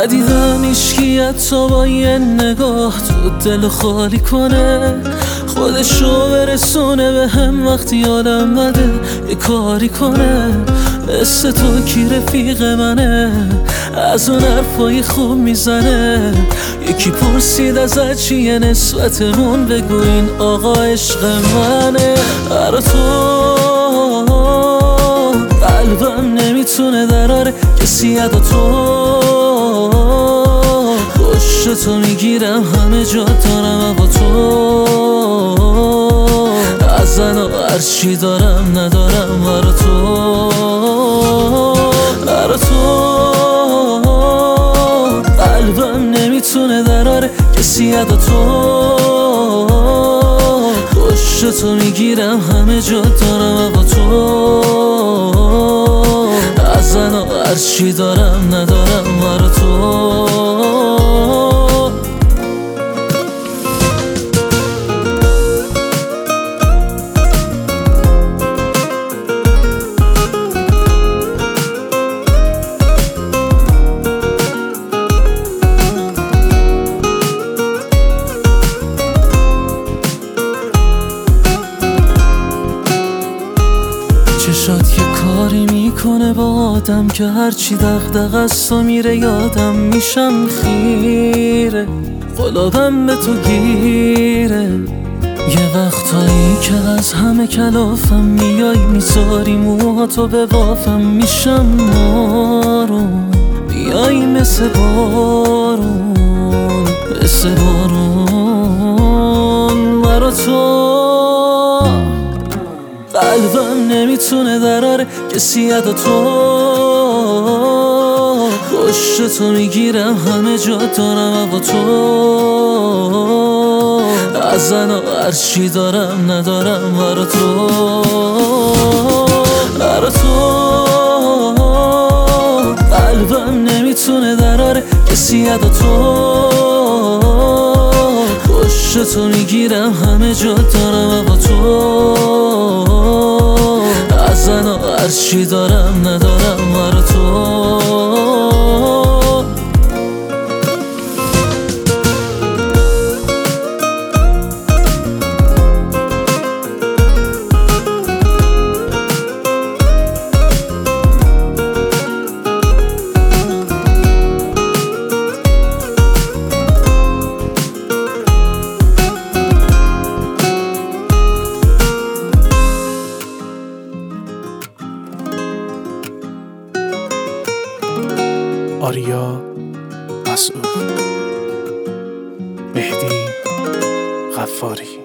ندیدم ایشکیت تا با یه نگاه تو دل خالی کنه، خودشو برسونه به هم وقتی حالم بده یه کاری کنه. مثل تو کی رفیق منه، از اون حرفای خوب میزنه. یکی پرسید ازت چیه نسبتمون، بگو این آقا عشق منه. برا تو قلبم نمیتونه دراره کسی ادا تو، پشت تو میگیرم همه جا دارم با تو. از زن و هرچی دارم ندارم برا تو، برا تو قلبم نمیتونه دراره کسی ادا تو، پشت تو میگیرم همه جا دارم با تو. از زن و هرچی دارم ندارم برا تو. چشات یه کاری میکنه با آدم که هرچی دغدغه است و میره یادم میشم خیره. قلابم به تو گیره، یه وقتایی که از همه کلافم میای میذاری موهاتو به بافم، میشم مارون بیای مثل بارون، مثل بارون. برا تو قلبم نمیتونه دراره کسی ادا تو، پشت تو میگیرم همه جا دارم با تو. از زن و هرچی دارم ندارم برا تو، برا تو قلبم نمیتونه دراره کسی ادا تو، پشت تو میگیرم همه جا دارم با تو. از زن و هرچی دارم ندارم برا تو. آریا مسعود، مهدی غفاری.